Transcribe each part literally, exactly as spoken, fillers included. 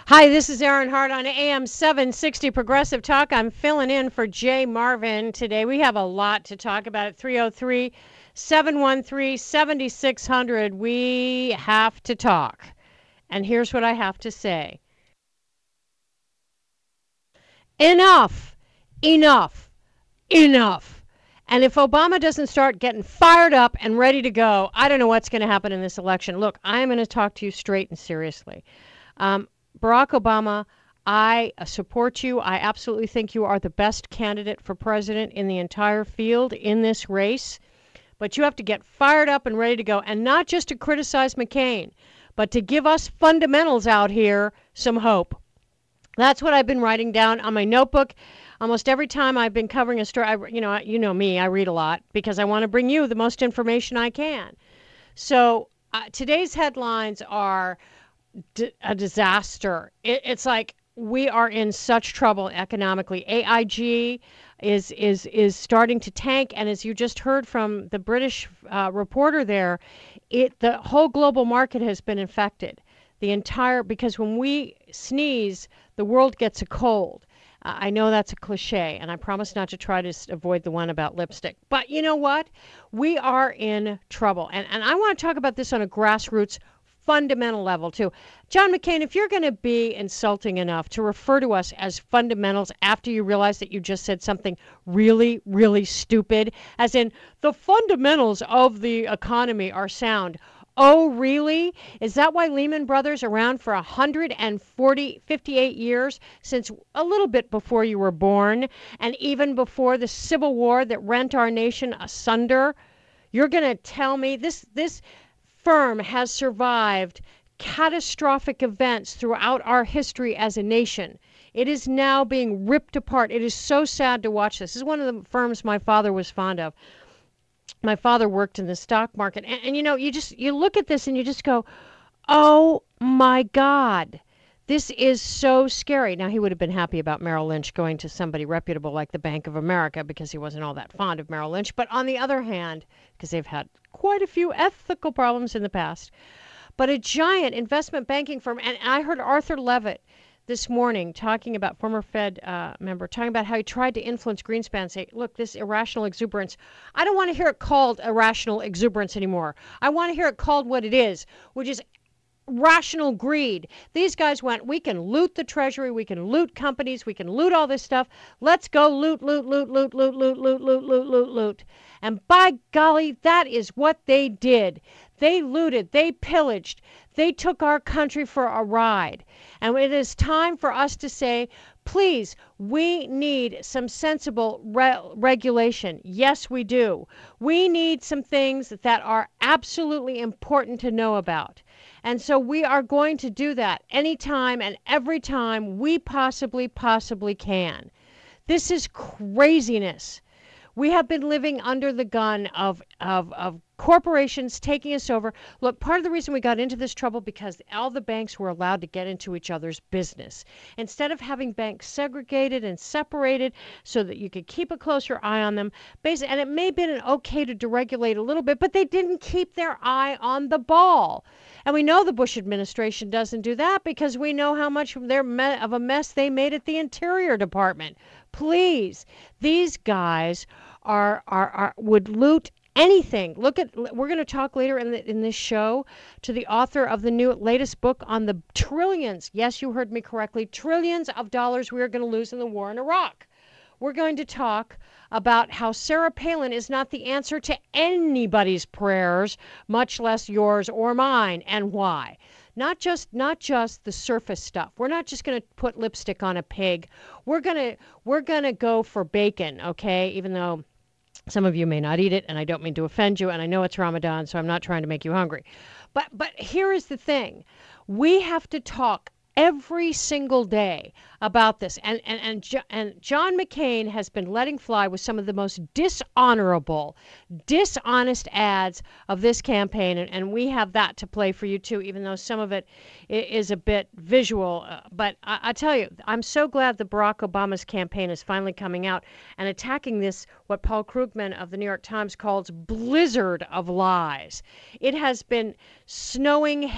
Hi, this is Aaron Hart on A M seven sixty Progressive Talk. I'm filling in for Jay Marvin today. We have a lot to talk about at three oh three, seven one three, seven six zero zero. We have to talk. And here's what I have to say. Enough, enough, enough. And if Obama doesn't start getting fired up and ready to go, I don't know what's going to happen in this election. Look, I am going to talk to you straight and seriously. Um, Barack Obama, I support you. I absolutely think you are the best candidate for president in the entire field in this race. But you have to get fired up and ready to go, and not just to criticize McCain, but to give us fundamentals out here some hope. That's what I've been writing down on my notebook. Almost every time I've been covering a story, I, you know, you know me, I read a lot because I want to bring you the most information I can. So uh, today's headlines are D- a disaster. It, it's like we are in such trouble economically. A I G is is is starting to tank, and as you just heard from the British uh, reporter there, it the whole global market has been infected. The entire because when we sneeze, the world gets a cold. Uh, I know that's a cliche, and I promise not to try to avoid the one about lipstick. But you know what? We are in trouble, and and I want to talk about this on a grassroots fundamental level too. John McCain, if you're going to be insulting enough to refer to us as fundamentals after you realize that you just said something really, really stupid, as in the fundamentals of the economy are sound. Oh, really? Is that why Lehman Brothers around for one hundred forty, fifty-eight years, since a little bit before you were born, and even before the Civil War that rent our nation asunder? You're going to tell me this this firm has survived catastrophic events throughout our history as a nation. It is now being ripped apart. It is so sad to watch this. This is one of the firms my father was fond of. My father worked in the stock market. And, and you know, you just you look at this and you just go, oh my God. This is so scary. Now, he would have been happy about Merrill Lynch going to somebody reputable like the Bank of America because he wasn't all that fond of Merrill Lynch. But on the other hand, because they've had quite a few ethical problems in the past, but a giant investment banking firm. And I heard Arthur Levitt this morning talking about, former Fed uh, member, talking about how he tried to influence Greenspan, say, look, this irrational exuberance, I don't want to hear it called irrational exuberance anymore. I want to hear it called what it is, which is rational greed. These guys went, we can loot the treasury, we can loot companies, we can loot all this stuff. Let's go loot, loot, loot, loot, loot, loot, loot, loot, loot, loot, loot. And by golly, that is what they did. They looted, they pillaged, they took our country for a ride. And it is time for us to say, please, we need some sensible re- regulation. Yes, we do. We need some things that are absolutely important to know about. And so we are going to do that anytime and every time we possibly, possibly can. This is craziness. We have been living under the gun of, of, of corporations taking us over. Look, part of the reason we got into this trouble because all the banks were allowed to get into each other's business. Instead of having banks segregated and separated so that you could keep a closer eye on them, basically, and it may have been okay to deregulate a little bit, but they didn't keep their eye on the ball. And we know the Bush administration doesn't do that because we know how much their me- of a mess they made at the Interior Department. Please, these guys are are, are would loot anything. Look at we're going to talk later in the, in this show to the author of the new latest book on the trillions. Yes, you heard me correctly. Trillions of dollars we are going to lose in the war in Iraq. We're going to talk about how Sarah Palin is not the answer to anybody's prayers, much less yours or mine, and why. Not just not just the surface stuff. We're not just going to put lipstick on a pig. We're going to we're going to go for bacon, okay? Even though some of you may not eat it, and I don't mean to offend you, and I know it's Ramadan, so I'm not trying to make you hungry. But but here is the thing. We have to talk every single day about this. And, and, and, and John McCain has been letting fly with some of the most dishonorable, dishonest ads of this campaign. And, and we have that to play for you, too, even though some of it is a bit visual. Uh, but I, I tell you, I'm so glad that Barack Obama's campaign is finally coming out and attacking this, what Paul Krugman of the New York Times calls blizzard of lies. It has been snowing, ha-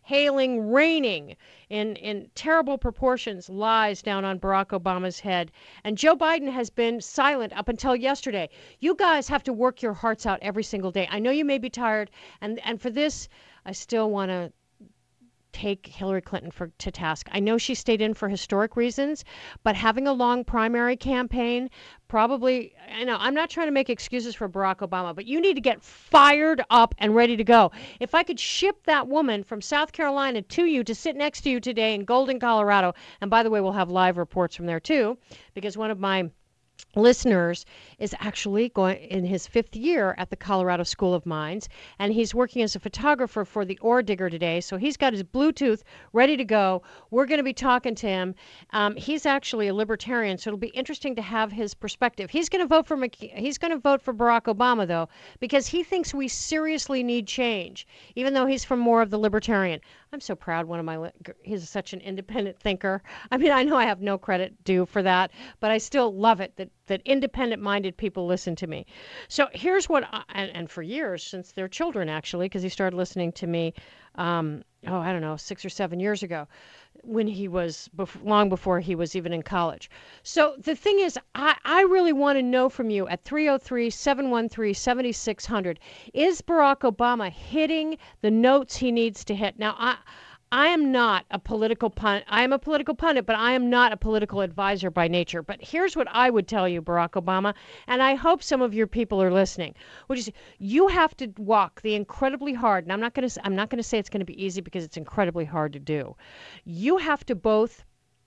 hailing, raining in, in terrible proportions lies down on Barack Obama's head. And Joe Biden has been silent up until yesterday. You guys have to work your hearts out every single day. I know you may be tired, and, and for this, I still want to take Hillary Clinton for to task. I know she stayed in for historic reasons, but having a long primary campaign probably, I know, I'm not trying to make excuses for Barack Obama, but you need to get fired up and ready to go. If I could ship that woman from South Carolina to you to sit next to you today in Golden, Colorado, and by the way, we'll have live reports from there too, because one of my listeners is actually going in his fifth year at the Colorado School of Mines, and he's working as a photographer for the Ore Digger today. So he's got his Bluetooth ready to go. We're going to be talking to him. Um, he's actually a libertarian, so it'll be interesting to have his perspective. He's going to vote for McK- he's going to vote for Barack Obama though, because he thinks we seriously need change, even though he's from more of the libertarian. I'm so proud. One of my li- he's such an independent thinker. I mean, I know I have no credit due for that, but I still love it that that independent-minded people listen to me. So here's what, I, and, and for years, since they're children actually, because he started listening to me, um, oh, I don't know, six or seven years ago, when he was, bef- long before he was even in college. So the thing is, I, I really want to know from you at three oh three, seven one three, seven six zero zero, is Barack Obama hitting the notes he needs to hit? Now, I... I am not a political pundit. I am a political pundit, but I am not a political advisor by nature. But here's what I would tell you, Barack Obama, and I hope some of your people are listening, which is you have to walk the incredibly hard, and I'm not going to I'm not going to say it's going to be easy because it's incredibly hard to do. You have to both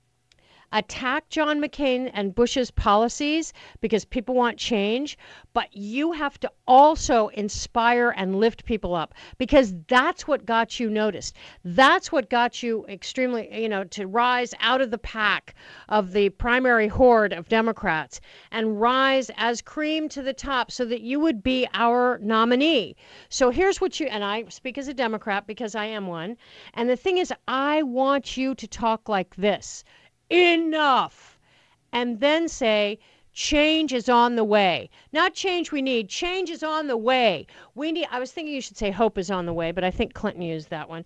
attack John McCain and Bush's policies because people want change, but you have to also inspire and lift people up because that's what got you noticed. That's what got you extremely, you know, to rise out of the pack of the primary horde of Democrats and rise as cream to the top so that you would be our nominee. So here's what you, and I speak as a Democrat because I am one, and the thing is, I want you to talk like this. Enough. And then say, change is on the way. Not change we need. Change is on the way. We need, I was thinking you should say hope is on the way, but I think Clinton used that one.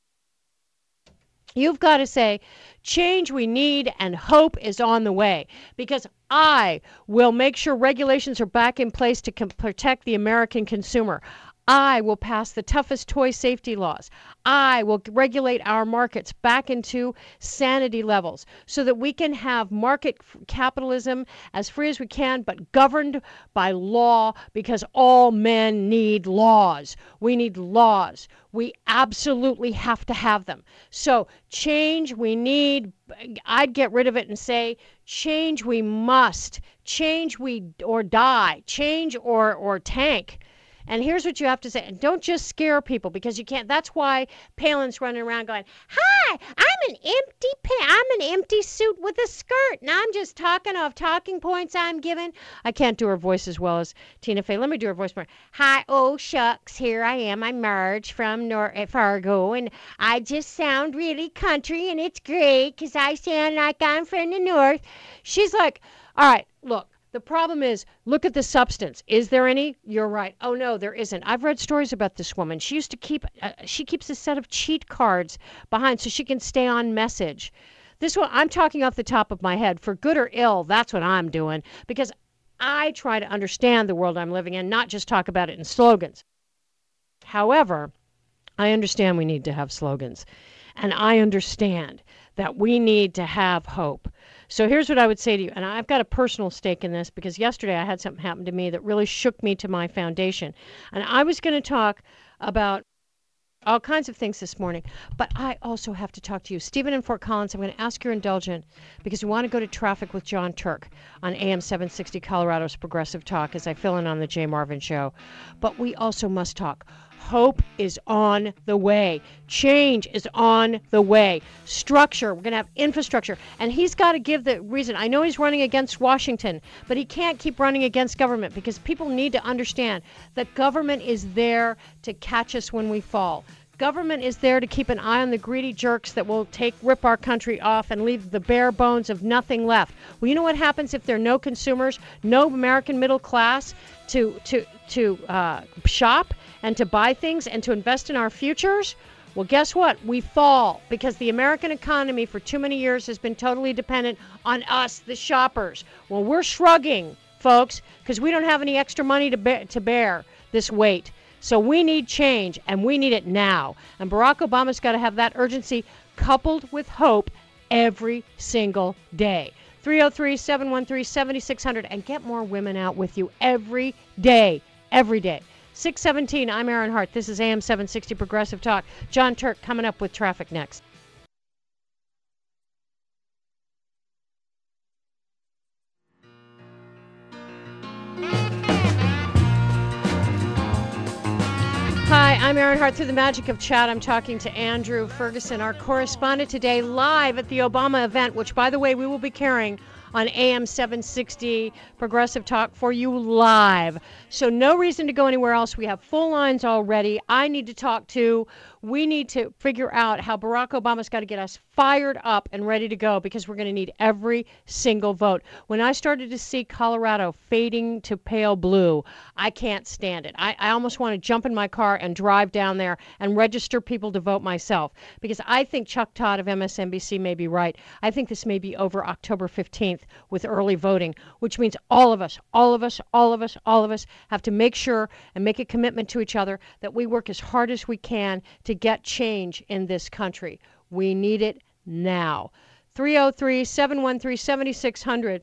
You've got to say, change we need and hope is on the way. Because I will make sure regulations are back in place to com- protect the American consumer. I will pass the toughest toy safety laws. I will regulate our markets back into sanity levels so that we can have market capitalism as free as we can, but governed by law because all men need laws. We need laws. We absolutely have to have them. So change we need, I'd get rid of it and say, change we must. Change we or die. Change or, or tank. And here's what you have to say. And don't just scare people because you can't. That's why Palin's running around going, hi, I'm an empty pa- I'm an empty suit with a skirt. And I'm just talking off talking points I'm given. I can't do her voice as well as Tina Fey. Let me do her voice more. Hi, oh, shucks. Here I am. I'm Marge from Nor- Fargo. And I just sound really country. And it's great because I sound like I'm from the North. She's like, all right, look. The problem is, look at the substance. Is there any? You're right. Oh, no, there isn't. I've read stories about this woman. She used to keep, uh, she keeps a set of cheat cards behind so she can stay on message. This one, I'm talking off the top of my head. For good or ill, that's what I'm doing. Because I try to understand the world I'm living in, not just talk about it in slogans. However, I understand we need to have slogans. And I understand that we need to have hope. So here's what I would say to you, and I've got a personal stake in this because yesterday I had something happen to me that really shook me to my foundation. And I was going to talk about all kinds of things this morning, but I also have to talk to you. Stephen in Fort Collins, I'm going to ask your indulgence because we want to go to Traffic with John Turk on A M seven sixty Colorado's Progressive Talk as I fill in on the Jay Marvin Show. But we also must talk. Hope is on the way. Change is on the way. Structure, we're going to have infrastructure. And he's got to give the reason. I know he's running against Washington, but he can't keep running against government because people need to understand that government is there to catch us when we fall. Government is there to keep an eye on the greedy jerks that will take rip our country off and leave the bare bones of nothing left. Well, you know what happens if there are no consumers, no American middle class to to to uh, shop and to buy things and to invest in our futures? Well, guess what? We fall because the American economy for too many years has been totally dependent on us, the shoppers. Well, we're shrugging, folks, because we don't have any extra money to bear, to bear this weight. So we need change, and we need it now. And Barack Obama's got to have that urgency coupled with hope every single day. three oh three, seven one three, seven six zero zero and get more women out with you every day, every day. six seventeen, I'm Aaron Hart. This is A M seven sixty Progressive Talk. John Turk coming up with traffic next. Hi, I'm Aaron Hart. Through the magic of chat, I'm talking to Andrew Ferguson, our correspondent today, live at the Obama event, which, by the way, we will be carrying on A M seven sixty Progressive Talk for you live. So no reason to go anywhere else. We have full lines already. I need to talk to. We need to figure out how Barack Obama's got to get us fired up and ready to go because we're going to need every single vote. When I started to see Colorado fading to pale blue, I can't stand it. I, I almost want to jump in my car and drive down there and register people to vote myself because I think Chuck Todd of M S N B C may be right. I think this may be over October fifteenth with early voting, which means all of us, all of us, all of us, all of us have to make sure and make a commitment to each other that we work as hard as we can to get change in this country. We need it now. three oh three, seven one three, seven six zero zero.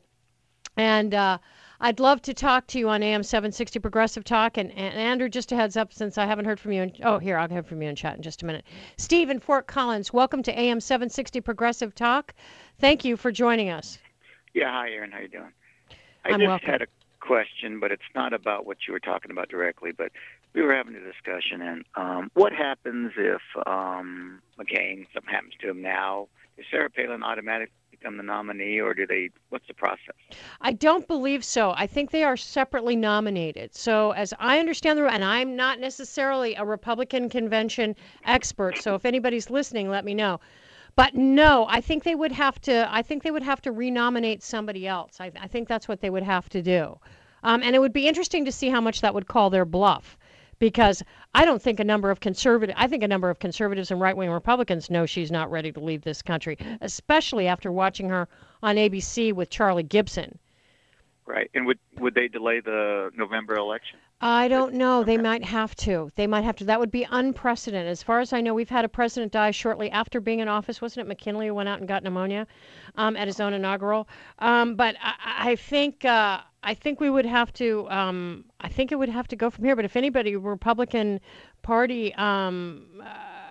And uh, I'd love to talk to you on A M seven sixty Progressive Talk. And, and Andrew, just a heads up, since I haven't heard from you. In, oh, here, I'll hear from you in chat in just a minute. Steve in Fort Collins, welcome to A M seven sixty Progressive Talk. Thank you for joining us. Yeah, hi, Aaron. How you doing? I I'm just welcome. had a question, but it's not about what you were talking about directly, but we were having a discussion, and um, what happens if um, McCain, something happens to him now? Does Sarah Palin automatically become the nominee, or do they, what's the process? I don't believe so. I think they are separately nominated. So as I understand the, and I'm not necessarily a Republican convention expert, so if anybody's listening, let me know. But no, I think they would have to. I think they would have to renominate somebody else. I, I think that's what they would have to do, um, and it would be interesting to see how much that would call their bluff, because I don't think a number of conservative. I think a number of conservatives and right-wing Republicans know she's not ready to leave this country, especially after watching her on A B C with Charlie Gibson. Right, and would would they delay the November election? I don't know. Okay. They might have to. They might have to. That would be unprecedented. As far as I know, we've had a president die shortly after being in office. Wasn't it McKinley who went out and got pneumonia um, at his own inaugural? Um, but I, I think uh, I think we would have to. Um, I think it would have to go from here. But if anybody, Republican Party um, uh,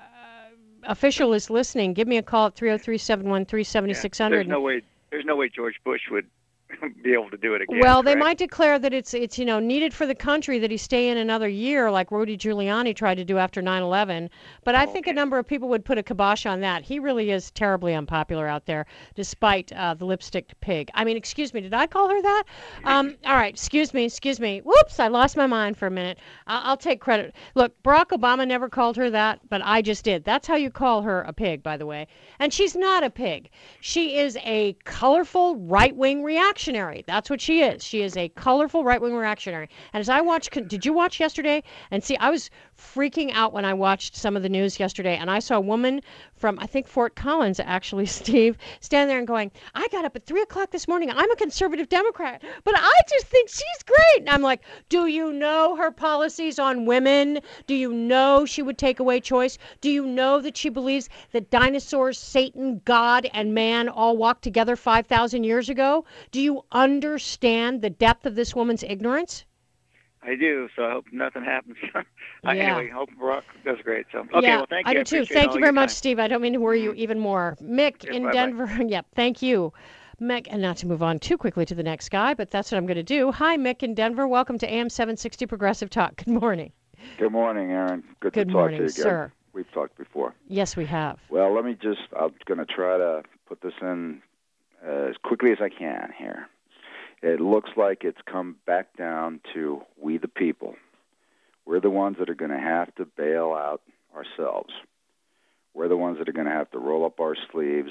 official is listening, give me a call at three oh three, seven one three, seven six zero zero. There's no way. There's no way George Bush would be able to do it again. Well, they correct? might declare that it's it's you know needed for the country that he stay in another year, like Rudy Giuliani tried to do after nine eleven. But I Oh, think okay. a number of people would put a kibosh on that. He really is terribly unpopular out there, despite uh, the lipstick pig. I mean, excuse me, did I call her that? Um, all right, excuse me, excuse me. Whoops, I lost my mind for a minute. I'll, I'll take credit. Look, Barack Obama never called her that, but I just did. That's how you call her a pig, by the way. And she's not a pig. She is a colorful right-wing reactionary. That's what she is. She is a colorful right-wing reactionary. And as I watched, did you watch yesterday? And see, I was freaking out when I watched some of the news yesterday, and I saw a woman from, I think, Fort Collins, actually, Steve, stand there and going, I got up at three o'clock this morning. I'm a conservative Democrat, but I just think she's great. And I'm like, do you know her policies on women? Do you know she would take away choice? Do you know that she believes that dinosaurs, Satan, God, and man all walked together five thousand years ago? Do you understand the depth of this woman's ignorance? I do, so I hope nothing happens. uh, Yeah. Anyway, hope Barack does great. So okay, yeah, well, thank I you. do too. appreciate Thank all you your very much, time. Steve. I don't mean to worry you even more. Mick Yeah, in bye-bye. Denver. Yep, thank you. Mick, and not to move on too quickly to the next guy, but that's what I'm going to do. Hi, Mick in Denver. Welcome to A M seven sixty Progressive Talk. Good morning. Good morning, Aaron. Good, Good to morning, talk to you again. sir. We've talked before. Yes, we have. Well, let me just, I'm going to try to put this in uh, as quickly as I can here. It looks like it's come back down to we the people. We're the ones that are going to have to bail out ourselves. We're the ones that are going to have to roll up our sleeves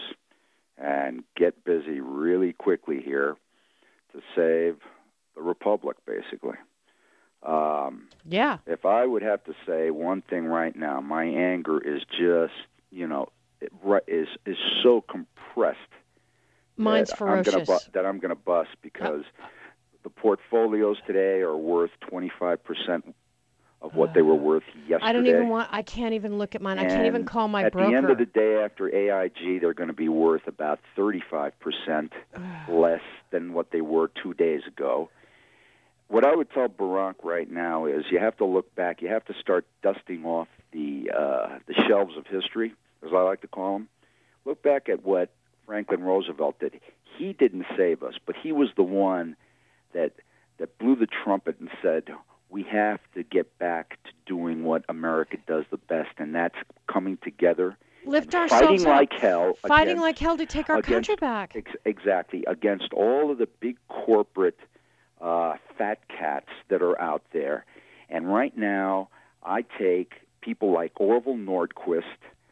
and get busy really quickly here to save the republic, basically. Um, Yeah. if I would have to say one thing right now, my anger is just, you know, it, ri- is is so compressed. Mine's that ferocious. I'm gonna bu- that I'm going to bust because the portfolios today are worth twenty-five percent of what they were worth yesterday. I don't even want. I can't even look at mine. I can't even And call my at broker. the end of the day, after A I G, they're going to be worth about thirty-five percent less than what they were two days ago. What I would tell Barack right now is you have to look back. You have to start dusting off the uh, the shelves of history, as I like to call them. Look back at what Franklin Roosevelt did. He didn't save us, but he was the one that that blew the trumpet and said, we have to get back to doing what America does the best, and that's coming together, Lift and ourselves fighting up. like hell, Fighting against, like hell to take our against, country back. Ex- exactly, against all of the big corporate uh, fat cats that are out there. And right now, I take people like Orville Nordquist,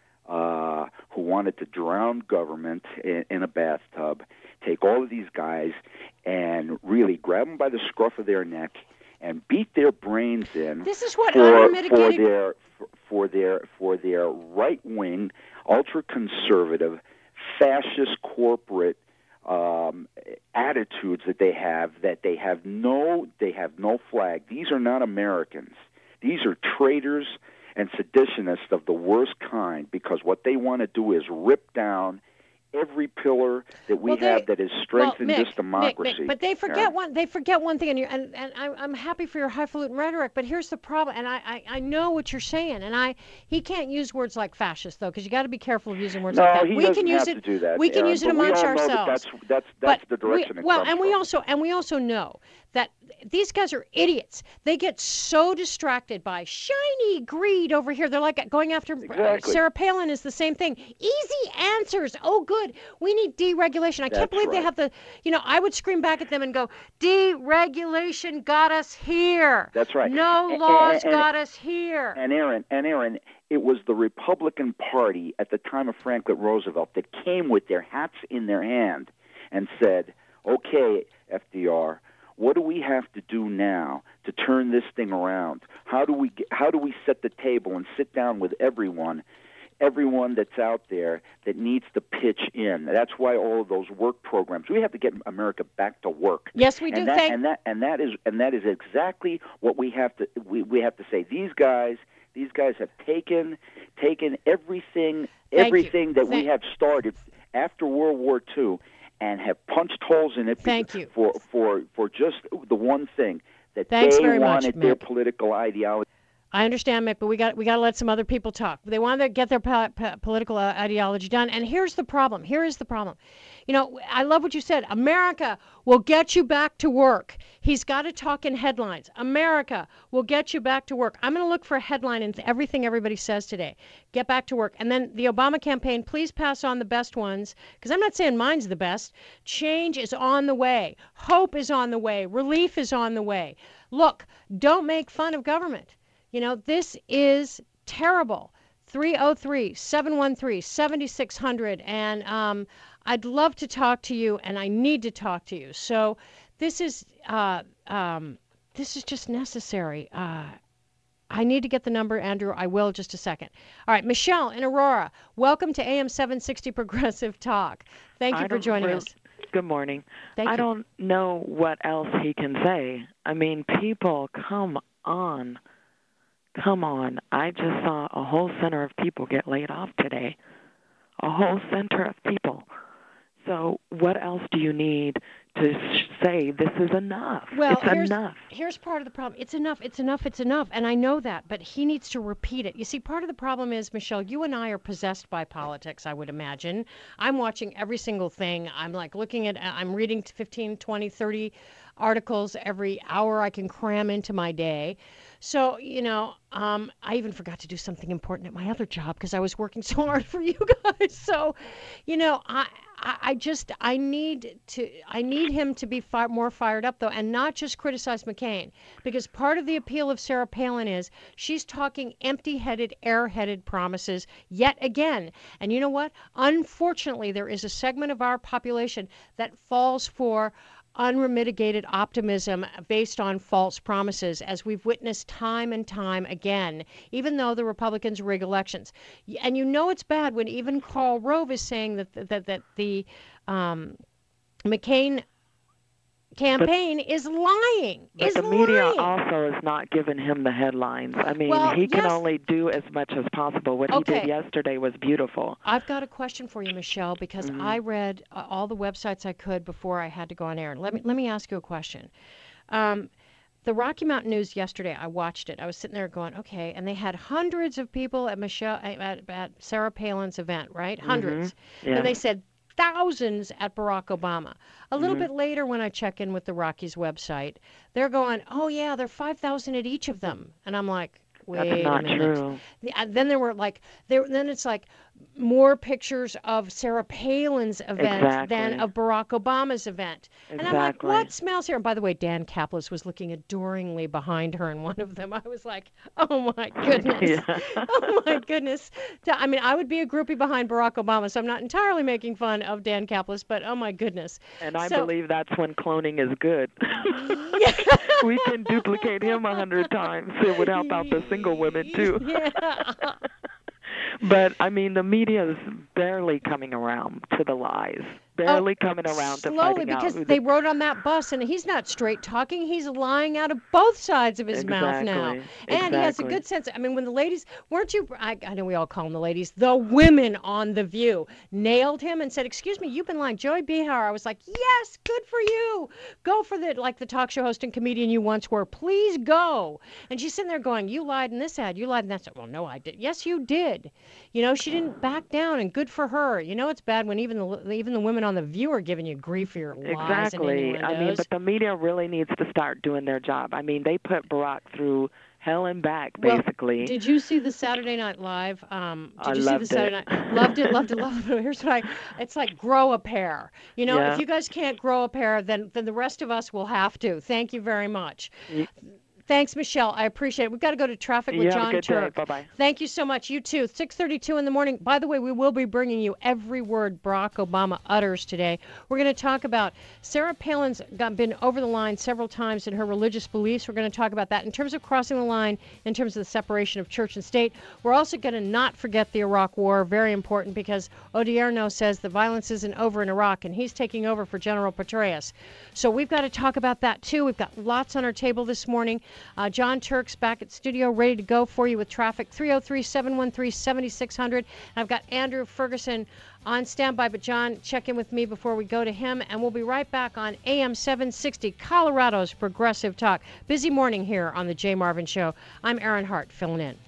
uh, who wanted to drown government in, in a bathtub, take all of these guys and really grab them by the scruff of their neck and beat their brains in This is what for, unmitigated. for their for, for their for their right wing, ultra conservative, fascist corporate um, attitudes that they have. That they have no they have no flag. These are not Americans. These are traitors and seditionists of the worst kind, because what they want to do is rip down every pillar that we Well, they- have that has strengthened well, Mick, this democracy. Mick, Mick, but they forget Yeah. one. They forget one thing, and, you're, and, and I'm, I'm happy for your highfalutin rhetoric. But here's the problem, and I, I, I know what you're saying, and I he can't use words like fascist though, because you got to be careful of using words No, like that. he we doesn't can use have it. to do that, We can Aaron, use it but we amongst all know that ourselves. that's that's that's But the we- direction it well, comes and we from. also and we also know that these guys are idiots. They get so distracted by shiny greed over here. They're like going after uh, Exactly. Sarah Palin is the same thing. Easy answers. Oh, good. We need deregulation. I can't That's believe they right. have the. You know, I would scream back at them and go, deregulation got us here. That's right. No A- a- laws and- got us here. And Aaron, and Aaron, it was the Republican Party at the time of Franklin Roosevelt that came with their hats in their hand and said, "Okay, F D R, what do we have to do now to turn this thing around? How do we get, how do we set the table and sit down with everyone?" Everyone that's out there that needs to pitch in. That's why all of those work programs. We have to get America back to work. Yes, we do. And that, Thank. and that and that is and that is exactly what we have to we, we have to say. These guys, these guys have taken taken everything Thank you. everything that Thank- we have started after World War Two and have punched holes in it. Thank because- you. for for for just the one thing that Thanks they very much, wanted their Mick. political ideology. I understand, Mick, but we got we got to let some other people talk. They want to get their po- po- political uh, ideology done, and here's the problem. Here is the problem. You know, I love what you said. America will get you back to work. He's got to talk in headlines. America will get you back to work. I'm going to look for a headline in everything everybody says today. Get back to work. And then the Obama campaign, please pass on the best ones, because I'm not saying mine's the best. Change is on the way. Hope is on the way. Relief is on the way. Look, don't make fun of government. You know, this is terrible. three oh three, seven one three, seven six zero zero. And um, I'd love to talk to you, and I need to talk to you. So this is uh, um, this is just necessary. Uh, I need to get the number, Andrew. I will just a second. All right, Michelle in Aurora, welcome to A M seven sixty Progressive Talk. Thank you I for don't joining real- us. Good morning. Thank I you. don't know what else he can say. I mean, people, come on. Come on. I just saw a whole center of people get laid off today. A whole center of people. So what else do you need to sh- say this is enough? Well, it's here's, enough. here's part of the problem. It's enough, it's enough, it's enough. And I know that, but he needs to repeat it. You see, part of the problem is, Michelle, you and I are possessed by politics, I would imagine. I'm watching every single thing. I'm like looking at, I'm reading fifteen, twenty, thirty articles every hour I can cram into my day. So, you know, um, I even forgot to do something important at my other job because I was working so hard for you guys. So, you know, I, I, I just, I need to, I need him to be far, more fired up though, and not just criticize McCain, because part of the appeal of Sarah Palin is she's talking empty-headed, air-headed promises yet again. And you know what? Unfortunately, there is a segment of our population that falls for unmitigated optimism based on false promises, as we've witnessed time and time again, even though the Republicans rig elections. And you know it's bad when even Karl Rove is saying that that, that the um, McCain campaign but, is lying. But is the media lying. also is not giving him the headlines. I mean, well, he can yes. only do as much as possible. What okay. he did yesterday was beautiful. I've got a question for you, Michelle, because mm-hmm. I read uh, all the websites I could before I had to go on air. Let me let me ask you a question. Um, the Rocky Mountain News yesterday, I watched it. I was sitting there going, okay, and they had hundreds of people at Michelle at, at Sarah Palin's event, right? Hundreds. Mm-hmm. Yes. And they said thousands at Barack Obama. A little mm-hmm. bit later, when I check in with the Rockies website, they're going, oh, yeah, they're five thousand at each of them. And I'm like, wait That's not a minute. true. Then there were like, there. Then it's like more pictures of Sarah Palin's event exactly. than of Barack Obama's event. Exactly. And I'm like, what smells here? And by the way, Dan Caplis was looking adoringly behind her in one of them. I was like, oh, my goodness. yeah. oh, my goodness. I mean, I would be a groupie behind Barack Obama, so I'm not entirely making fun of Dan Caplis, but oh, my goodness. And I so, believe that's when cloning is good. We can duplicate him a hundred times. It would help out the single women, too. Yeah. But, I mean, the media is barely coming around to the lies. Barely oh, coming around slowly, to finding because out. they rode on that bus, and he's not straight talking. He's lying out of both sides of his exactly. mouth now. And exactly. he has a good sense. I mean, when the ladies, weren't you, I, I know we all call them the ladies, the women on The View, nailed him and said, excuse me, you've been lying. Joey Behar, I was like, yes, good for you. Go for the, like the talk show host and comedian you once were. Please go. And she's sitting there going, you lied in this ad, you lied in that. Well, no, I did. Yes, you did. You know, she didn't back down, and good for her. You know, it's bad when even the even the women on The View are giving you grief for your lies. Exactly. And I mean, but the media really needs to start doing their job. I mean, they put Barack through hell and back, basically. Well, did you see the Saturday Night Live? Um, did I you loved see the Saturday it. Night? Loved it, loved it, loved it. Here's what I, it's like grow a pair. You know, yeah. if you guys can't grow a pair, then then the rest of us will have to. Thank you very much. You, Thanks, Michelle. I appreciate it. We've got to go to traffic with you John have a good Turk. Day. Bye-bye. Thank you so much. You too. six thirty-two in the morning. By the way, we will be bringing you every word Barack Obama utters today. We're going to talk about Sarah Palin's got, been over the line several times in her religious beliefs. We're going to talk about that in terms of crossing the line, in terms of the separation of church and state. We're also going to not forget the Iraq War. Very important, because Odierno says the violence isn't over in Iraq, and he's taking over for General Petraeus. So we've got to talk about that, too. We've got lots on our table this morning. Uh, John Turk back at studio, ready to go for you with traffic. three oh three, seven one three, seven six zero zero. I've got Andrew Ferguson on standby, but John, check in with me before we go to him, and we'll be right back on A M seven sixty, Colorado's Progressive Talk. Busy morning here on the Jay Marvin Show. I'm Erin Hart, filling in.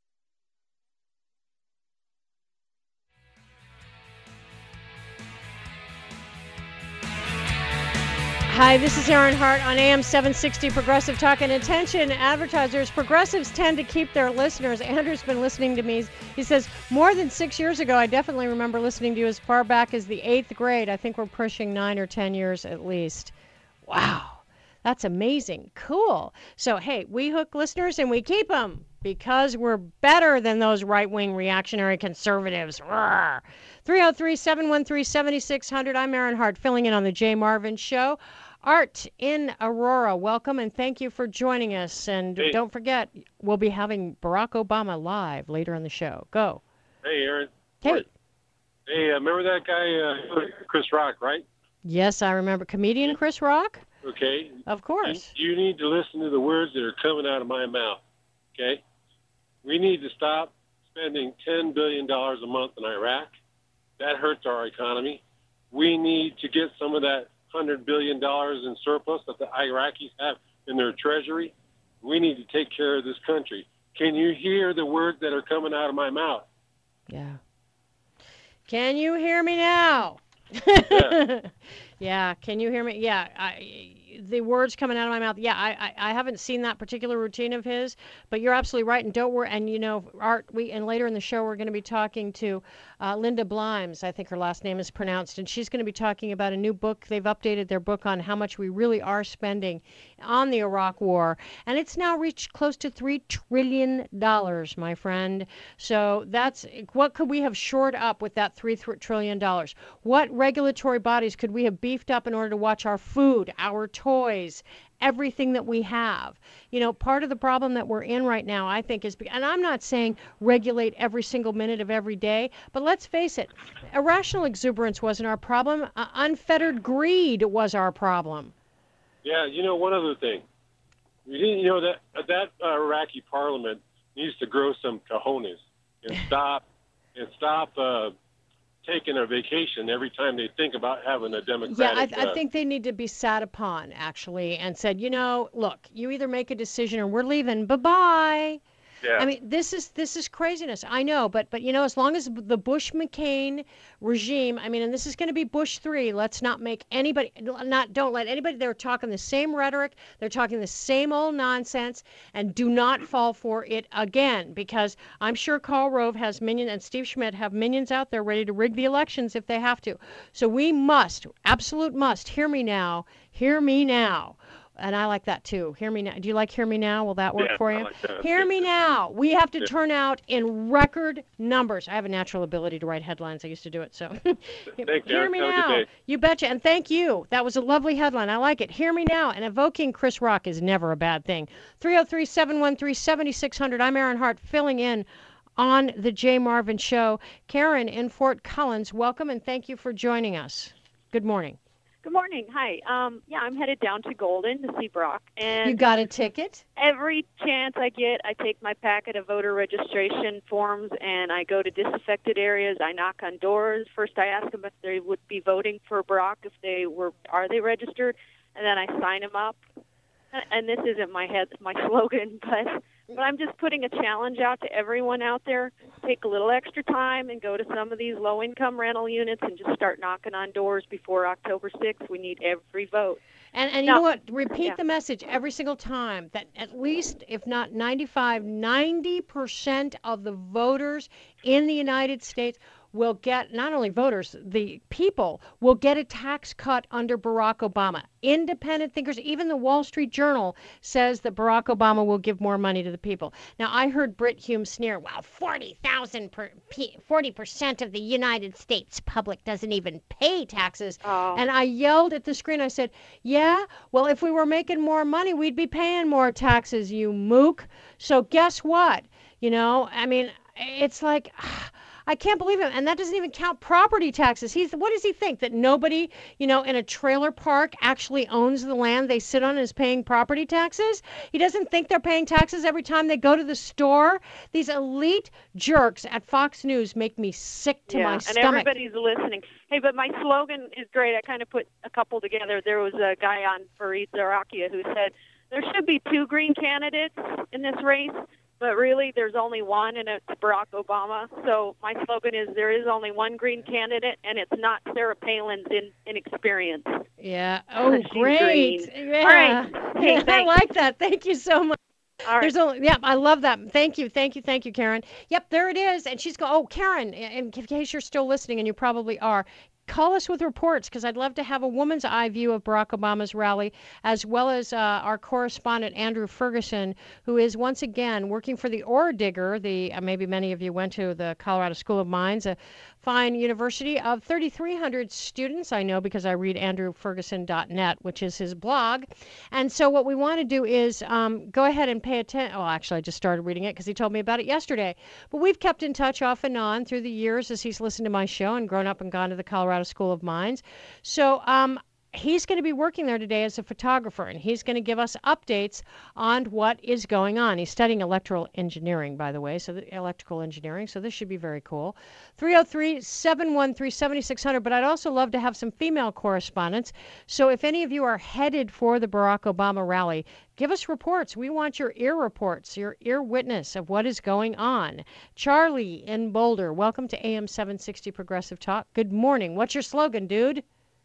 Hi, this is Erin Hart on A M seven sixty Progressive Talk. And attention, advertisers, progressives tend to keep their listeners. Andrew's been listening to me. He says, more than six years ago, I definitely remember listening to you as far back as the eighth grade. I think we're pushing nine or ten years at least. Wow, that's amazing. Cool. So, hey, we hook listeners and we keep them because we're better than those right-wing reactionary conservatives. Roar. three oh three, seven one three, seven six zero zero. I'm Erin Hart, filling in on the Jay Marvin Show. Art in Aurora, welcome, and thank you for joining us. And hey. Don't forget, we'll be having Barack Obama live later in the show. Go. Hey, Erin. Hey. Hey, uh, remember that guy, uh, Chris Rock, right? Yes, I remember. Comedian Chris Rock? Okay. Of course. You, you need to listen to the words that are coming out of my mouth, okay? We need to stop spending ten billion dollars a month in Iraq. That hurts our economy. We need to get some of that one hundred billion dollars in surplus that the Iraqis have in their treasury. We need to take care of this country. Can you hear the words that are coming out of my mouth? Yeah. Can you hear me now? Yeah. Yeah. Can you hear me? Yeah. I, the words coming out of my mouth. Yeah, I, I, I haven't seen that particular routine of his, but you're absolutely right. And don't worry. And, you know, Art, we, and later in the show, we're going to be talking to uh, Linda Blimes. I think her last name is pronounced. And she's going to be talking about a new book. They've updated their book on how much we really are spending on the Iraq War. And it's now reached close to three trillion dollars, my friend. So that's, what could we have shored up with that three trillion dollars? What regulatory bodies could we we have beefed up in order to watch our food, our toys, everything that we have. You know, part of the problem that we're in right now, I think, is, and I'm not saying regulate every single minute of every day, but let's face it, irrational exuberance wasn't our problem. Uh, unfettered greed was our problem. Yeah, you know, one other thing. You know, that that uh, Iraqi parliament needs to grow some cojones and stop and stop uh, taking a vacation every time they think about having a democratic. Yeah, I, th- uh, I think they need to be sat upon, actually, and said, you know, look, you either make a decision or we're leaving. Bye-bye. Yeah. I mean, this is this is craziness. I know, but but you know, as long as the Bush-McCain regime, I mean, and this is going to be Bush three. Let's not make anybody, not don't let anybody. They're talking the same rhetoric. They're talking the same old nonsense, and do not fall for it again. Because I'm sure Karl Rove has minions, and Steve Schmidt have minions out there ready to rig the elections if they have to. So we must, absolute must. Hear me now. Hear me now. And I like that too. Hear me now. Do you like Hear Me Now? Will that work yeah, for I you? like that. Hear me now. We have to Yeah. turn out in record numbers. I have a natural ability to write headlines. I used to do it. So Thanks, hear Eric. me Have a good now. day. You betcha. And thank you. That was a lovely headline. I like it. Hear me now. And evoking Chris Rock is never a bad thing. three oh three, seven one three, seven six zero zero. I'm Aaron Hart, filling in on the Jay Marvin Show. Karen in Fort Collins, welcome and thank you for joining us. Good morning. Good morning. Hi. Um, yeah, I'm headed down to Golden to see Brock. And You got a ticket? every chance I get, I take my packet of voter registration forms and I go to disaffected areas. I knock on doors. First, I ask them if they would be voting for Brock, if they were, are they registered? And then I sign them up. And this isn't my head, my slogan, but but I'm just putting a challenge out to everyone out there. Take a little extra time and go to some of these low-income rental units and just start knocking on doors before October sixth. We need every vote. And and you Now- know what? Repeat yeah. the message every single time that at least, if not ninety-five, ninety percent of the voters in the United States will get, not only voters, the people will get a tax cut under Barack Obama. Independent thinkers, even the Wall Street Journal says that Barack Obama will give more money to the people. Now, I heard Britt Hume sneer, well, forty thousand per, forty percent of the United States public doesn't even pay taxes. Oh. And I yelled at the screen, I said, yeah, well, if we were making more money, we'd be paying more taxes, you mook. So guess what? You know, I mean, it's like, I can't believe him. And that doesn't even count property taxes. He's, what does he think? That nobody, you know, in a trailer park actually owns the land they sit on and is paying property taxes? He doesn't think they're paying taxes every time they go to the store? These elite jerks at Fox News make me sick to yeah, my and stomach. everybody's listening. Hey, but my slogan is great. I kind of put a couple together. There was a guy on Fareed Zarakia who said there should be two green candidates in this race, but really there's only one, and it's Barack Obama. So my slogan is there is only one green candidate, and it's not Sarah Palin's in, inexperience. Yeah. Oh, She's great. green. Yeah. All right. Hey, I thanks. like that. Thank you so much. All right. There's only, yep, I love that. Thank you, thank you, thank you, Karen. Yep, there it is. And she's go. Oh, Karen, in in case you're still listening, and you probably are, call us with reports, because I'd love to have a woman's eye view of Barack Obama's rally, as well as uh, our correspondent, Andrew Ferguson, who is once again working for the Ore Digger. The uh, maybe many of you went to the Colorado School of Mines, a fine university of thirty-three hundred students. I know because I read andrew ferguson dot net, which is his blog. And so what we want to do is um, go ahead and pay attention. Well, actually, I just started reading it because he told me about it yesterday. But we've kept in touch off and on through the years as he's listened to my show and grown up and gone to the Colorado School of Mines. So um, he's going to be working there today as a photographer, and he's going to give us updates on what is going on. He's studying electrical engineering, by the way, so the electrical engineering, so this should be very cool. three oh three, seven one three, seven six zero zero, but I'd also love to have some female correspondents. So if any of you are headed for the Barack Obama rally, give us reports. We want your ear reports, your ear witness of what is going on. Charlie in Boulder, welcome to A M seven sixty Progressive Talk. Good morning. What's your slogan, dude?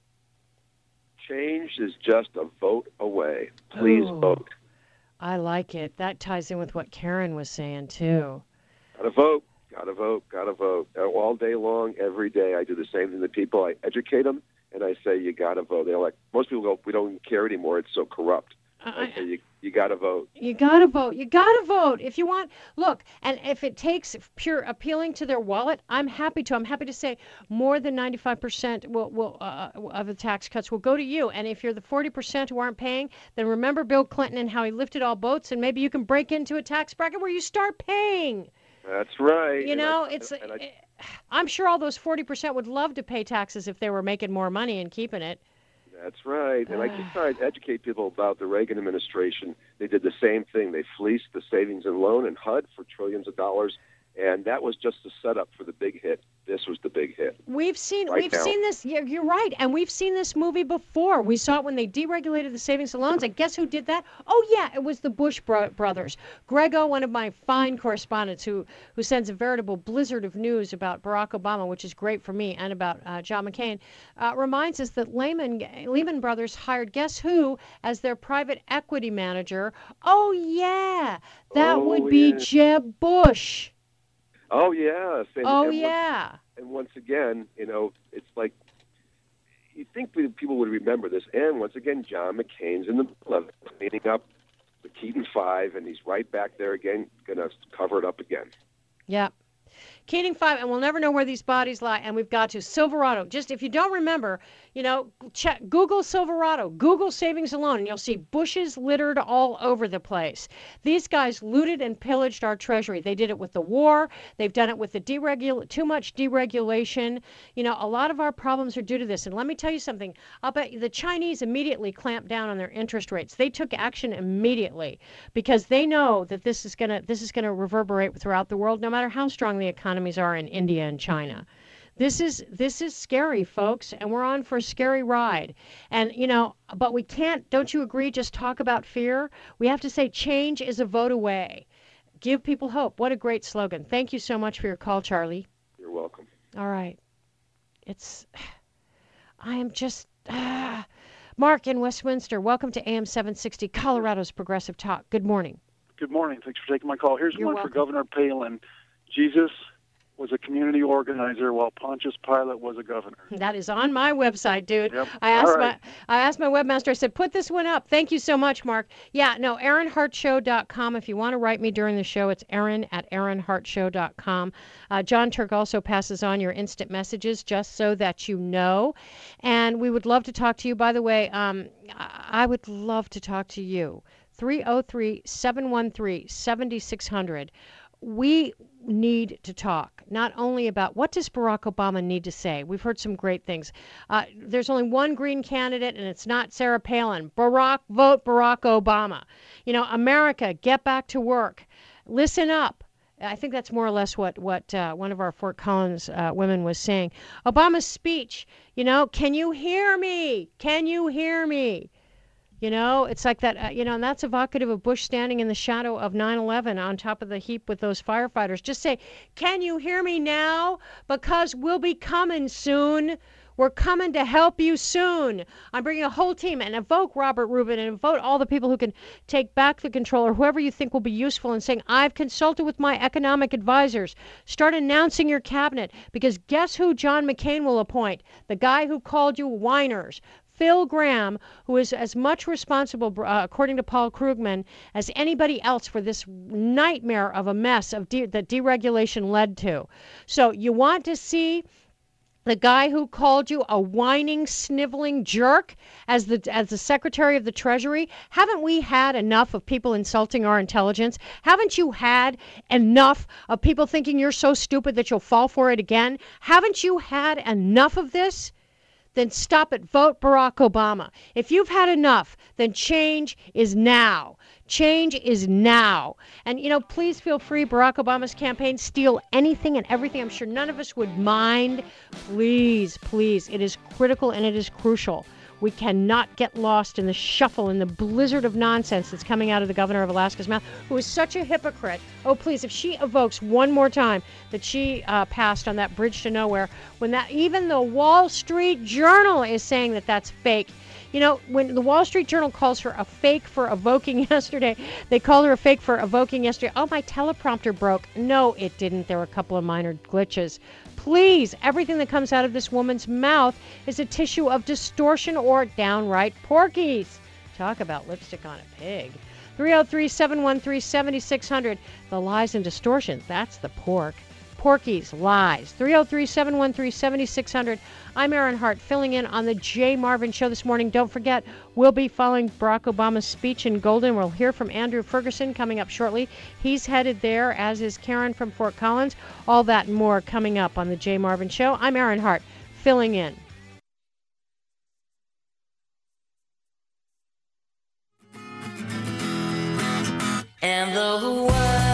Change is just a vote away. Please Ooh. vote. I like it. That ties in with what Karen was saying, too. Gotta vote. Gotta vote. Gotta vote. All day long, every day, I do the same thing to people. I educate them, and I say, you gotta vote. They're like, most people go, we don't care anymore. It's so corrupt. I say you, you got to vote. You got to vote. You got to vote. If you want, look, and if it takes pure appealing to their wallet, I'm happy to. I'm happy to say more than ninety-five percent will, will, uh, of the tax cuts will go to you. And if you're the forty percent who aren't paying, then remember Bill Clinton and how he lifted all boats, and maybe you can break into a tax bracket where you start paying. That's right. You and know, I, it's. and I, I'm sure all those forty percent would love to pay taxes if they were making more money and keeping it. That's right. And I keep trying to educate people about the Reagan administration. They did the same thing. They fleeced the savings and loan and H U D for trillions of dollars, and that was just a setup for the big hit. This was the big hit. We've seen right we've now. seen this. You're, you're right, and we've seen this movie before. We saw it when they deregulated the savings and loans. And guess who did that? Oh yeah, it was the Bush bro- brothers. Grego, one of my fine correspondents, who who sends a veritable blizzard of news about Barack Obama, which is great for me, and about uh, John McCain, uh, reminds us that Lehman Lehman Brothers hired guess who as their private equity manager. Oh yeah, that Oh, would be yeah. Jeb Bush. Oh, yes. And, Oh and yeah. Once, and once again, you know, it's like you'd think people would remember this. And once again, John McCain's in the middle of it, cleaning up the Keaton Five, and he's right back there again, going to cover it up again. Yeah. Keating Five, and we'll never know where these bodies lie, and we've got to. Silverado, just if you don't remember, you know, check, Google Silverado, Google savings and loan, and you'll see bushes littered all over the place. These guys looted and pillaged our treasury. They did it with the war. They've done it with the deregul- too much deregulation. You know, a lot of our problems are due to this. And let me tell you something. I'll bet you the Chinese immediately clamped down on their interest rates. They took action immediately because they know that this is gonna this is gonna reverberate throughout the world, no matter how strong the economies are in India and China. This is this is scary, folks, and we're on for a scary ride. And, you know, but we can't, don't you agree, just talk about fear? We have to say change is a vote away. Give people hope. What a great slogan. Thank you so much for your call, Charlie. You're welcome. All right. It's, I am just, ah. Mark in Westminster, welcome to A M seven sixty, Colorado's Progressive Talk. Good morning. Good morning. Thanks for taking my call. Here's You're one welcome. for Governor Palin. Jesus was a community organizer while Pontius Pilate was a governor. That is on my website, dude. Yep. I asked All right. my I asked my webmaster, I said, put this one up. Thank you so much, Mark. Yeah, no, aaron hart show dot com. If you want to write me during the show, it's aaron at aaron hart show dot com. Uh, John Turk also passes on your instant messages just so that you know. And we would love to talk to you. By the way, um, I I would love to talk to you. three oh three, seven one three, seven six zero zero. We need to talk not only about what does Barack Obama need to say. We've heard some great things. Uh, there's only one green candidate, and it's not Sarah Palin. Barack, vote Barack Obama. You know, America, get back to work. Listen up. I think that's more or less what, what uh, one of our Fort Collins uh, women was saying. Obama's speech, you know, can you hear me? Can you hear me? You know, it's like that, uh, you know, and that's evocative of Bush standing in the shadow of nine eleven on top of the heap with those firefighters. Just say, can you hear me now? Because we'll be coming soon. We're coming to help you soon. I'm bringing a whole team, and invoke Robert Rubin and invoke all the people who can take back the control, or whoever you think will be useful, and saying, I've consulted with my economic advisors. Start announcing your cabinet, because guess who John McCain will appoint? The guy who called you whiners. Phil Gramm, who is as much responsible, uh, according to Paul Krugman, as anybody else for this nightmare of a mess of de- that deregulation led to. So you want to see the guy who called you a whining, sniveling jerk as the as the Secretary of the Treasury? Haven't we had enough of people insulting our intelligence? Haven't you had enough of people thinking you're so stupid that you'll fall for it again? Haven't you had enough of this? Then stop it. Vote Barack Obama. If you've had enough, then change is now. Change is now. And, you know, please feel free, Barack Obama's campaign, steal anything and everything. I'm sure none of us would mind. Please, please. It is critical and it is crucial. We cannot get lost in the shuffle, in the blizzard of nonsense that's coming out of the governor of Alaska's mouth, who is such a hypocrite. Oh, please, if she evokes one more time that she uh, passed on that bridge to nowhere, when that even the Wall Street Journal is saying that that's fake. You know, when the Wall Street Journal calls her a fake for evoking yesterday, they called her a fake for evoking yesterday. Oh, my teleprompter broke. No, it didn't. There were a couple of minor glitches. Please, everything that comes out of this woman's mouth is a tissue of distortion or downright porkies. Talk about lipstick on a pig. three oh three, seven one three, seven six zero zero. The lies and distortions. That's the pork. Porky's Lies. three oh three, seven one three, seven six zero zero. I'm Erin Hart, filling in on the Jay Marvin Show this morning. Don't forget, we'll be following Barack Obama's speech in Golden. We'll hear from Andrew Ferguson coming up shortly. He's headed there, as is Karen from Fort Collins. All that and more coming up on the Jay Marvin Show. I'm Erin Hart, filling in. And the world.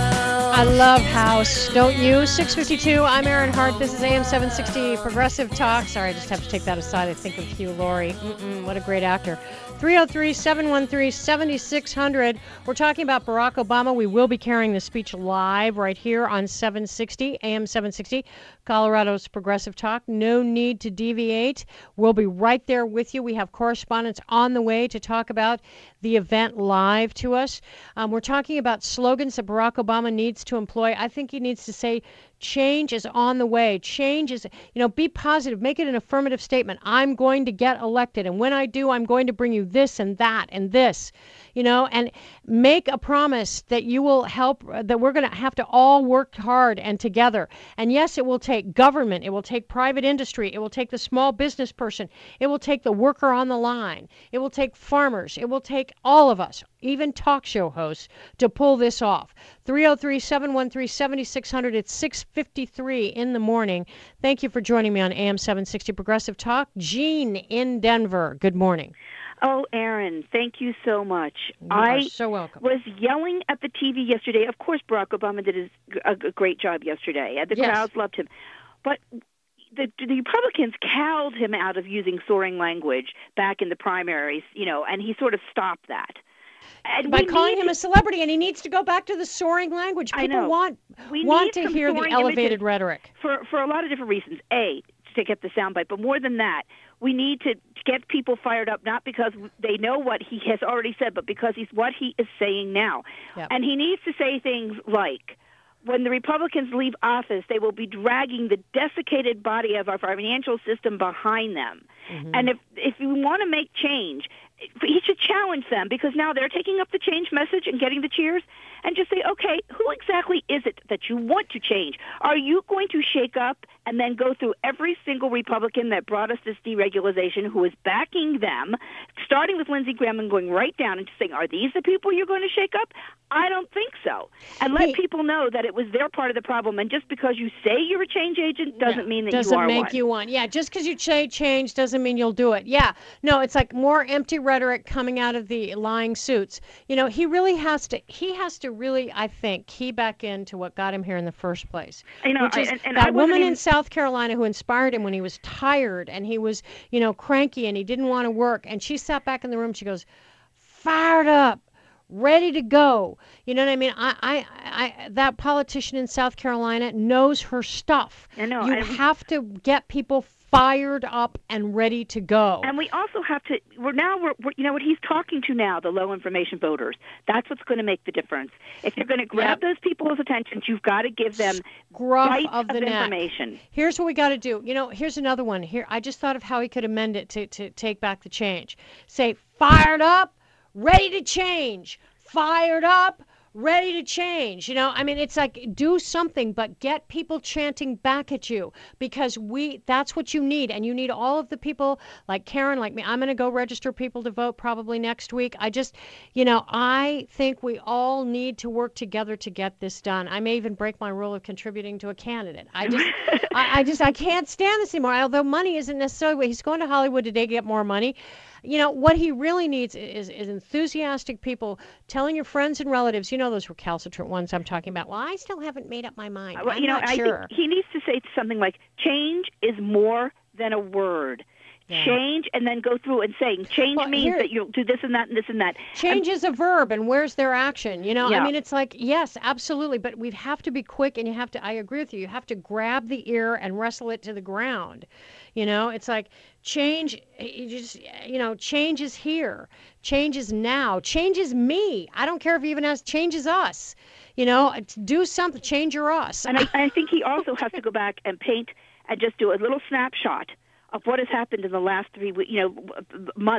I love house, don't you? six fifty-two, I'm Erin Hart. This is A M seven sixty Progressive Talk. Sorry, I just have to take that aside. I think of Hugh Laurie. Mm-mm, what a great actor. three oh three, seven one three, seven six zero zero. We're talking about Barack Obama. We will be carrying the speech live right here on seven sixty, A M seven sixty, Colorado's Progressive Talk. No need to deviate. We'll be right there with you. We have correspondents on the way to talk about the event live to us. Um, we're talking about slogans that Barack Obama needs to employ. I think he needs to say, change is on the way. Change is, you know, be positive. Make it an affirmative statement. I'm going to get elected. And when I do, I'm going to bring you this and that and this, you know, and make a promise that you will help, that we're going to have to all work hard and together. And yes, it will take government. It will take private industry. It will take the small business person. It will take the worker on the line. It will take farmers. It will take all of us, even talk show hosts, to pull this off. three oh three, seven one three, seven six zero zero. It's six fifty-three in the morning. Thank you for joining me on A M seven sixty Progressive Talk. Jean in Denver. Good morning. Oh, Erin, thank you so much. You I are so welcome. was yelling at the T V yesterday. Of course, Barack Obama did his, a, a great job yesterday. The Yes. crowds loved him. But the, the Republicans cowed him out of using soaring language back in the primaries, you know, and he sort of stopped that. And By we calling need- him a celebrity, and he needs to go back to the soaring language. I People know. want We want need to some hear the soaring elevated images rhetoric. for for a lot of different reasons. A, to get the soundbite, but more than that, we need to get people fired up, not because they know what he has already said, but because he's what he is saying now. Yep. And he needs to say things like, when the Republicans leave office, they will be dragging the desiccated body of our financial system behind them. Mm-hmm. And if if we want to make change, he should challenge them, because now they're taking up the change message and getting the cheers, and just say, okay, who exactly is it that you want to change? Are you going to shake up and then go through every single Republican that brought us this deregulation who is backing them, starting with Lindsey Graham and going right down and saying, are these the people you're going to shake up? I don't think so. And let Hey. people know that it was their part of the problem, and just because you say you're a change agent doesn't Yeah, mean that doesn't you are make one. you one. Yeah, just because you say change doesn't mean you'll do it. Yeah, no, it's like more empty rhetoric coming out of the lying suits. You know, he really has to. He has to really, I think, key back into what got him here in the first place. You know, which is I- and- and I that wasn't woman in even- South Carolina who inspired him when he was tired and he was, you know, cranky and he didn't want to work. And she sat back in the room. She goes, fired up, ready to go. You know what I mean? I, I, I, that politician in South Carolina knows her stuff. I know, You and- have to get people fired up and ready to go. And we also have to. We're now. We're, we're you know what he's talking to now, the low information voters. That's what's going to make the difference. If you're going to grab Yep. those people's attention, you've got to give them Gruff bites of the neck. information. Here's what we got to do. You know, here's another one. Here, I just thought of how he could amend it to, to take back the change. Say, fired up, ready to change. Fired up, ready to change. You know, I mean, it's like, do something, but get people chanting back at you, because we, that's what you need. And you need all of the people like Karen, like me. I'm going to go register people to vote probably next week. I just, you know, I think we all need to work together to get this done. I may even break my rule of contributing to a candidate. I just, I, I just, I can't stand this anymore. Although money isn't necessarily, he's going to Hollywood today to get more money. You know, what he really needs is, is enthusiastic people telling your friends and relatives, you know, those recalcitrant ones I'm talking about. Well, I still haven't made up my mind. Well, I'm you know, not I sure. think he needs to say something like, "Change is more than a word." Yeah. Change, and then go through and saying, change Well, means here- that you'll do this and that and this and that. Change is a verb, and where's their action? You know, I Yeah. mean, it's like, yes, absolutely, but we have to be quick, and you have to, I agree with you, you have to grab the ear and wrestle it to the ground. You know, it's like change, you just, you know, change is here. Change is now. Change is me. I don't care if he even has change is us. You know, do something, change your us. And I, I think he also has to go back and paint and just do a little snapshot of what has happened in the last three, we- you know, months.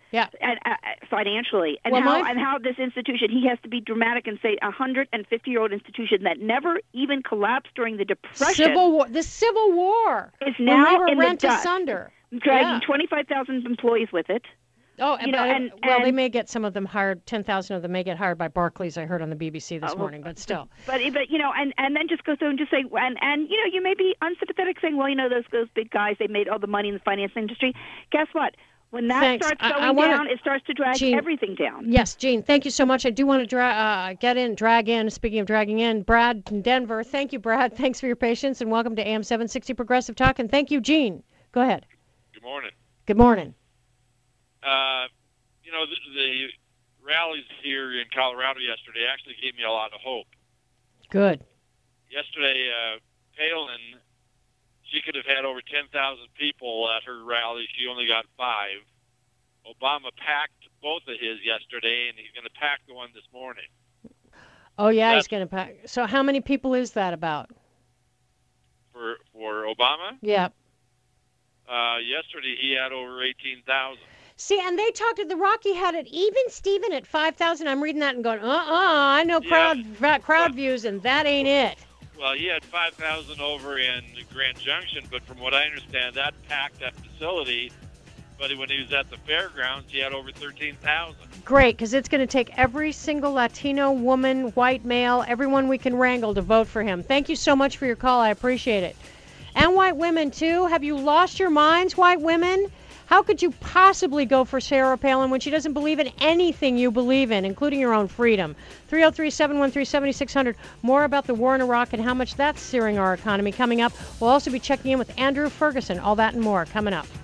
Yeah. And, uh, financially, and Well, how my- and how this institution, he has to be dramatic and say a one hundred fifty year old institution that never even collapsed during the Depression. Civil War. The Civil War is when now we were in rent the dust, asunder. dragging Yeah. twenty-five thousand employees with it. Oh, You and, know, but- and- well, they and- may get some of them hired. Ten thousand of them may get hired by Barclays. I heard on the B B C this Oh, morning, but still. But but you know, and and then just go through and just say, and and you know, you may be unsympathetic, saying, well, you know, those those big guys, they made all the money in the finance industry. Guess what? When that Thanks. starts I- going I wanna- down, it starts to drag Jean- everything down. Yes, Gene, thank you so much. I do want to dra- uh, get in, drag in, speaking of dragging in, Brad in Denver. Thank you, Brad. Thanks for your patience, and welcome to A M seven sixty Progressive Talk. And thank you, Gene. Go ahead. Good morning. Good morning. Uh, you know, the, the rallies here in Colorado yesterday actually gave me a lot of hope. Good. Yesterday, uh, Palin, she could have had over ten thousand people at her rally. She only got five. Obama packed both of his yesterday, and he's going to pack the one this morning. Oh, yeah, That's- he's going to pack. So how many people is that about? For for Obama, Yeah. uh, yesterday he had over eighteen thousand. See, and they talked to the Rocky had it even Steven at five thousand. I'm reading that and going, uh-uh, I know crowd Yeah. crowd views, and that ain't it. Well, he had five thousand over in Grand Junction, but from what I understand, that packed that facility. But when he was at the fairgrounds, he had over thirteen thousand. Great, because it's going to take every single Latino woman, white male, everyone we can wrangle to vote for him. Thank you so much for your call. I appreciate it. And white women, too. Have you lost your minds, white women? How could you possibly go for Sarah Palin when she doesn't believe in anything you believe in, including your own freedom? three oh three, seven one three, seven six zero zero. More about the war in Iraq and how much that's searing our economy coming up. We'll also be checking in with Andrew Ferguson. All that and more coming up.